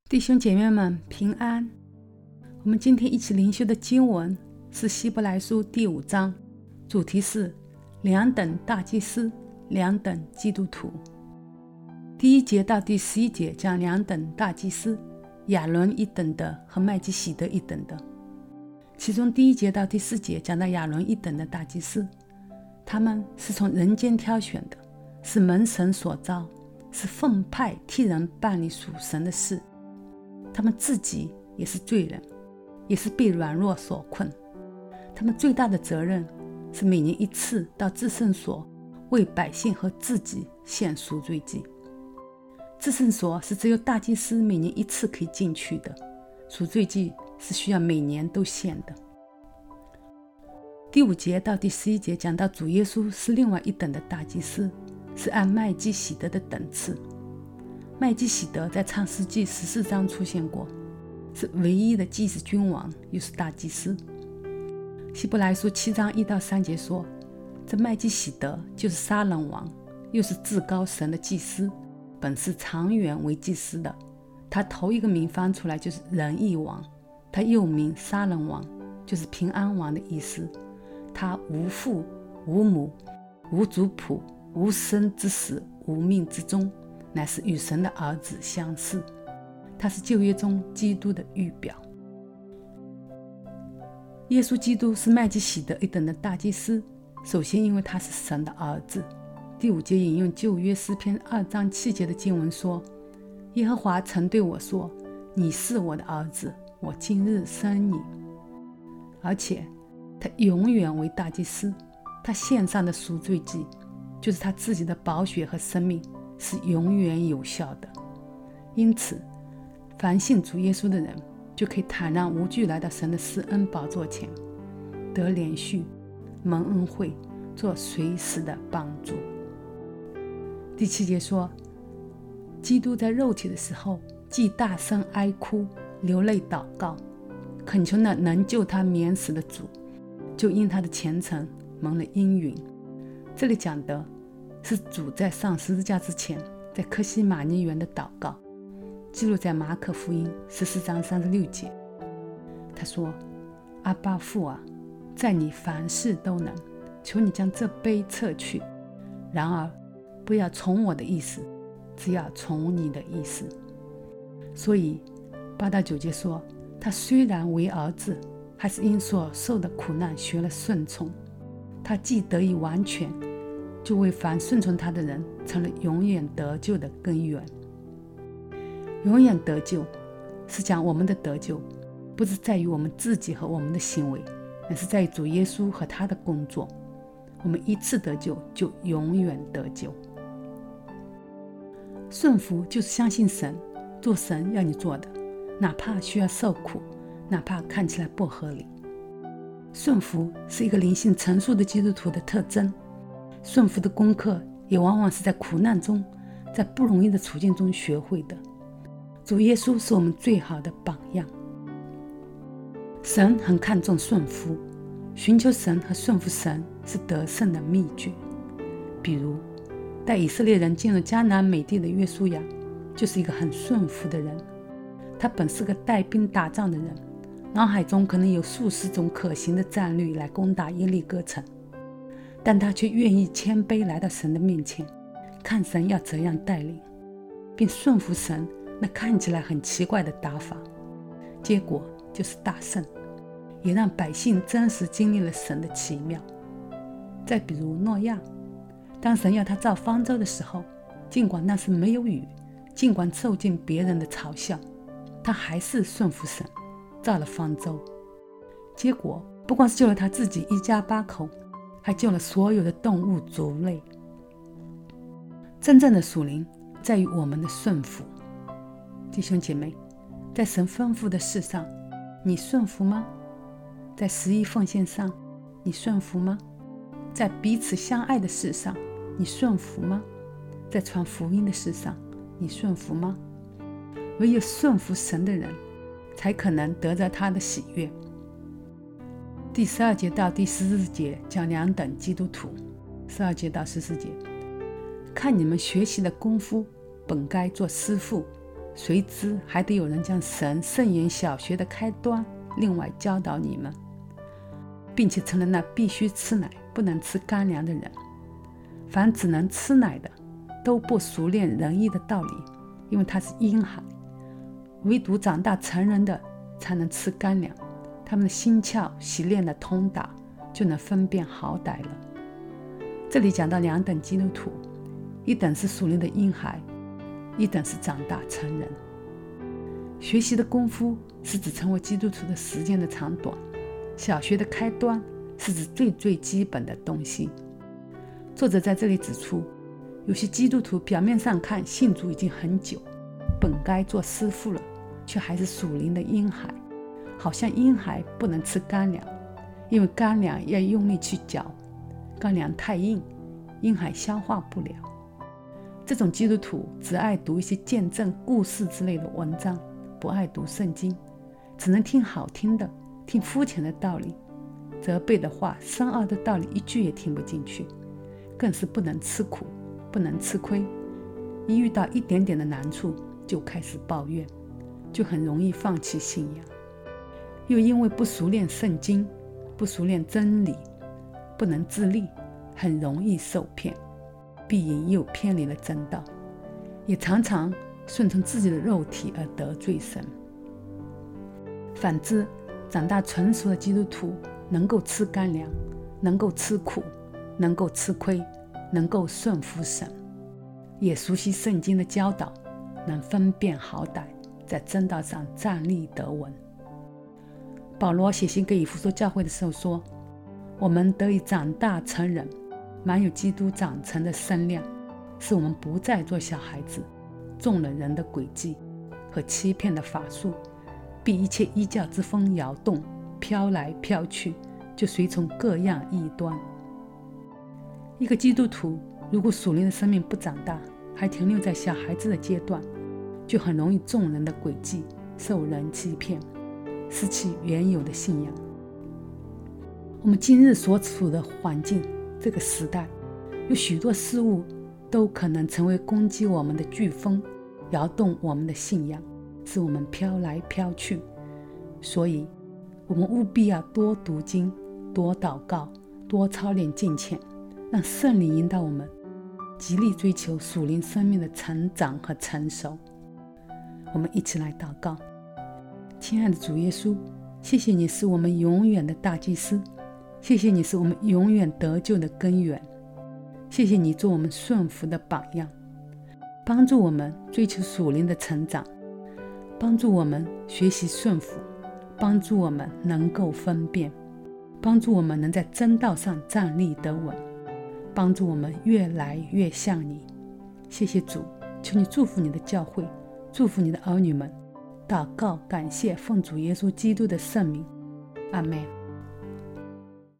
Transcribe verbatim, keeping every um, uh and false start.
弟兄姐妹们平安。我们今天一起灵修的经文是希伯来书第五章，主题是两等大祭司，两等基督徒。第一节到第十一节讲两等大祭司，亚伦一等的和麦基洗德一等的。其中第一节到第四节讲到亚伦一等的大祭司，他们是从人间挑选的，是蒙神所召，是奉派替人办理属神的事。他们自己也是罪人，也是被软弱所困。他们最大的责任是每年一次到至圣所为百姓和自己献赎罪祭。至圣所是只有大祭司每年一次可以进去的，赎罪祭是需要每年都献的。第五节到第十一节讲到主耶稣是另外一等的大祭司，是按麦基洗德的等次。麦基洗德在创世纪十四章出现过，是唯一的祭司君王，又是大祭司。希伯来书七章一到三节说，这麦基洗德就是撒冷王，又是至高神的祭司，本是长远为祭司的。他头一个名翻出来就是仁义王，他又名撒冷王，就是平安王的意思。他无父无母无族谱，无生之始，无命之终，乃是与神的儿子相似。他是旧约中基督的预表。耶稣基督是麦基洗德一等的大祭司，首先因为他是神的儿子。第五节引用旧约诗篇二章七节的经文说，耶和华曾对我说，你是我的儿子，我今日生你。而且他永远为大祭司，他献上的赎罪祭就是他自己的宝血和生命，是永远有效的。因此凡信主耶稣的人就可以坦然无惧来到神的施恩宝座前，得连续蒙恩惠，做随时的帮助。第七节说，基督在肉体的时候既大声哀哭，流泪祷告，恳求那能救他免死的主，就因他的虔诚蒙了应允。这里讲的是主在上十字架之前在客西马尼园的祷告，记录在马可福音十四章三十六节。他说，阿爸父啊，在你凡事都能，求你将这杯撤去，然而不要从我的意思，只要从你的意思。所以八到九节说，他虽然为儿子，还是因所受的苦难学了顺从。他既得以完全，就为凡顺从他的人成了永远得救的根源。永远得救是讲我们的得救不是在于我们自己和我们的行为，而是在于主耶稣和他的工作。我们一次得救就永远得救。顺服就是相信神，做神要你做的，哪怕需要受苦，哪怕看起来不合理。顺服是一个灵性成熟的基督徒的特征。顺服的功课也往往是在苦难中，在不容易的处境中学会的。主耶稣是我们最好的榜样。神很看重顺服，寻求神和顺服神是得胜的秘诀。比如带以色列人进入迦南美地的约书亚就是一个很顺服的人。他本是个带兵打仗的人，脑海中可能有数十种可行的战略来攻打耶利哥城，但他却愿意谦卑来到神的面前，看神要怎样带领，并顺服神那看起来很奇怪的打法，结果就是大胜，也让百姓真实经历了神的奇妙。再比如诺亚，当神要他造方舟的时候，尽管那时没有雨，尽管受尽别人的嘲笑，他还是顺服神，造了方舟。结果不光是救了他自己一家八口，还救了所有的动物族类。真正的属灵在于我们的顺服。弟兄姐妹，在神吩咐的事上，你顺服吗？在十一奉献上，你顺服吗？在彼此相爱的事上，你顺服吗？在传福音的事上，你顺服吗？唯有顺服神的人，才可能得着他的喜悦。第十二节到第十四节讲两等基督徒。十二节到十四节，看你们学习的功夫，本该做师傅， 谁知还得有人将神圣言小学的开端另外教导你们，并且成了那必须吃奶不能吃干粮的人。凡只能吃奶的，都不熟练仁义的道理，因为他是婴孩；唯独长大成人的才能吃干粮，他们的心窍习练的通达，就能分辨好歹了。这里讲到两等基督徒，一等是属灵的婴孩，一等是长大成人。学习的功夫是指成为基督徒的时间的长短，小学的开端是指最最基本的东西。作者在这里指出，有些基督徒表面上看信主已经很久，本该做师傅了，却还是属灵的婴孩，好像婴孩不能吃干粮，因为干粮要用力去嚼，干粮太硬，婴孩消化不了。这种基督徒只爱读一些见证故事之类的文章，不爱读圣经，只能听好听的，听肤浅的道理，责备的话，深奥的道理一句也听不进去，更是不能吃苦，不能吃亏。一遇到一点点的难处就开始抱怨，就很容易放弃信仰。又因为不熟练圣经，不熟练真理，不能自立，很容易受骗，必引诱偏离了真道，也常常顺从自己的肉体而得罪神。反之，长大成熟的基督徒能够吃干粮，能够吃苦，能够吃亏，能够顺服神，也熟悉圣经的教导，能分辨好歹，在真道上站立得稳。保罗写信给以弗所教会的时候说，我们得以长大成人，满有基督长成的身量，使我们不再做小孩子，中了人的诡计和欺骗的法术，被一切异教之风摇动，飘来飘去，就随从各样异端。一个基督徒如果属灵的生命不长大，还停留在小孩子的阶段，就很容易中人的诡计，受人欺骗，失去原有的信仰。我们今日所处的环境，这个时代，有许多事物都可能成为攻击我们的飓风，摇动我们的信仰，使我们飘来飘去。所以我们务必要多读经，多祷告，多操练敬虔，让圣灵引导我们，极力追求属灵生命的成长和成熟。我们一起来祷告。亲爱的主耶稣，谢谢你是我们永远的大祭司，谢谢你是我们永远得救的根源，谢谢你做我们顺服的榜样，帮助我们追求属灵的成长，帮助我们学习顺服，帮助我们能够分辨，帮助我们能在真道上站立得稳，帮助我们越来越像你。谢谢主，求你祝福你的教会，祝福你的儿女们。祷告感谢奉主耶稣基督的圣名，阿们。